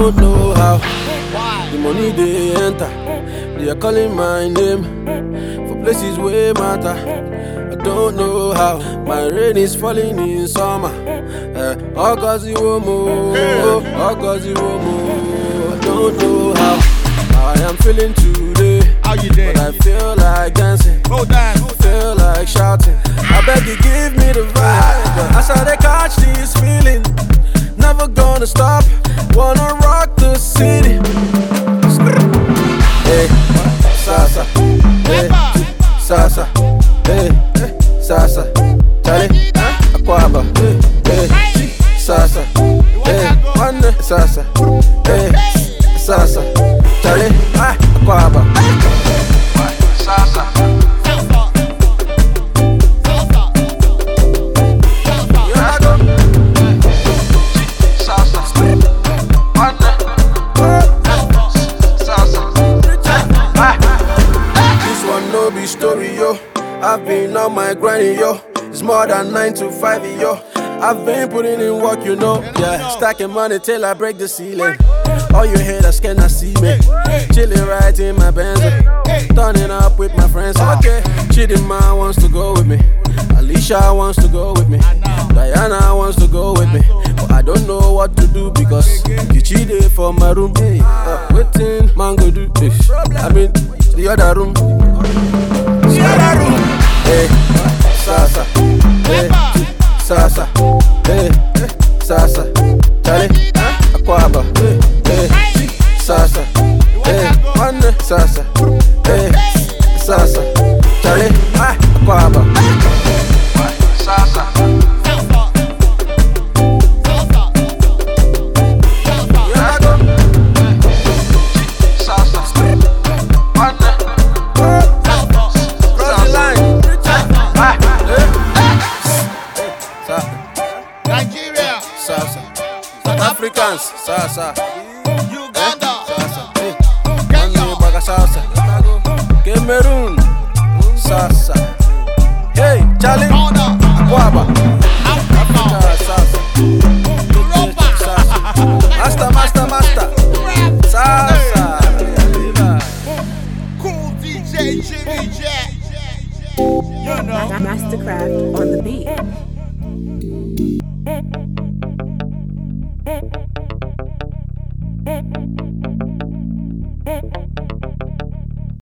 don't know how. The money they enter, they are calling my name for places where matter. I don't know how. My rain is falling in summer. August Iwomo, August Iwomo. I don't know how I am feeling today. How you doing? But I feel like dancing. Go dance. I feel like shouting. I beg you, give me the vibe. But as I catch this feeling, never gonna stop. Wanna rock the city. Hey, Sasa. Hey, Sasa. Hey, Sasa. Charlie, Aquaba. Hey, Sasa. Hey, Wanda. Sasa. Hey, Sasa. Charlie, Aquaba. Sasa. Story, yo. I've been on my grind, yo. It's more than 9 to 5, yo. I've been putting in work, you know. Yeah, stacking money till I break the ceiling. All you haters cannot see me. Chilling right in my Benz, turning up with my friends. Okay, Chidinma wants to go with me. Alicia wants to go with me. Diana wants to go with me. But I don't know what to do because you cheated for my room. Waiting, man, go do this. I mean, the other room. Hey, Sasa. Hey, Sasa. Hey, Sasa. Charlie, Aquaba. Hey, Sasa. Hey, Wanda. Sasa. Hey, Sasa. Charlie, Aquaba. Sasa. Nigeria, Sasa. South Africans, Sasa. Uganda, Sasa. Hey, Kenya, Baga Sasa. Cameroon, Sasa. Hey, Charlie, Ghana, Aquaba. Africa, Sasa. Europa, Sasa. Master. Sasa. Cool DJ Jimmy Jack. You know. Mastercraft on the beat.